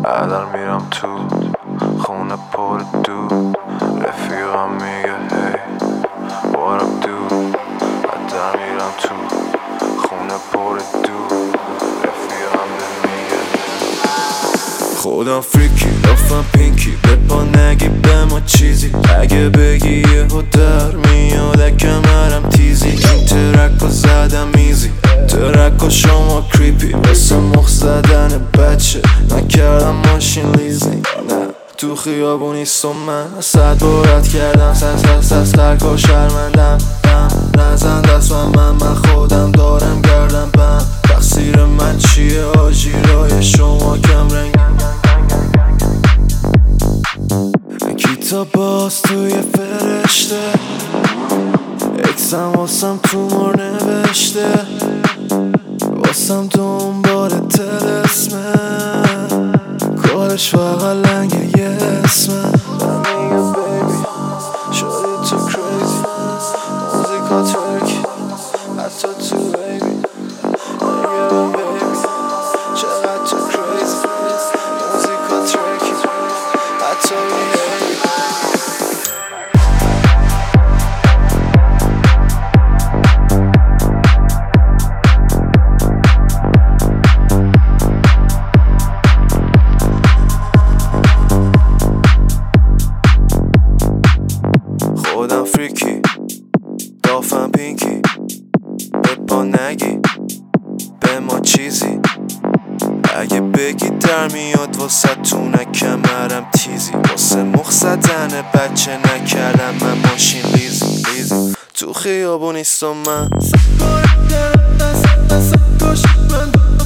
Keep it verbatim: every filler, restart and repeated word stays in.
الان میرم تو خونه پر دود، رفیقم میگه هی what up dude. الان میرم تو خونه پر دود، رفیقم میگه خودم فریکی رفتم پینکی بپا نگی به ما چیزی، اگه بگی یهو در میاد کمرم تیزی. این ترک رو زدم میزی، ترک رو شما کریپی واسه مخ زدن بچه، نکردم ماشین لیزی. نه تو خیابونیست و من صد بارت کردم سس سس سس ترکا شرمندم. نزن دست و من من خودم دارم گردم بم. تقصیر من چیه آجی رای شما کم رنگ. کتاب باز توی فرشته، اکسم واسم تو مار نوشته، واسم دنبال تلسمه، کارش فقط لنگ یه اسمه. من میگم بیبی شدی تو کریزی، موزیکا ترکی حتی تو بیبی. میگم بیبی چقدر تو کریزی، موزیکا ترکی حتی بیبی. خودم فریکی دافم پینکی بپا نگی به ما چیزی، اگه بگی در میاد واسه تو نکمرم تیزی. واسه مخ زدن بچه نکردم من ماشین لیزی لیزی. تو خیابونیست و من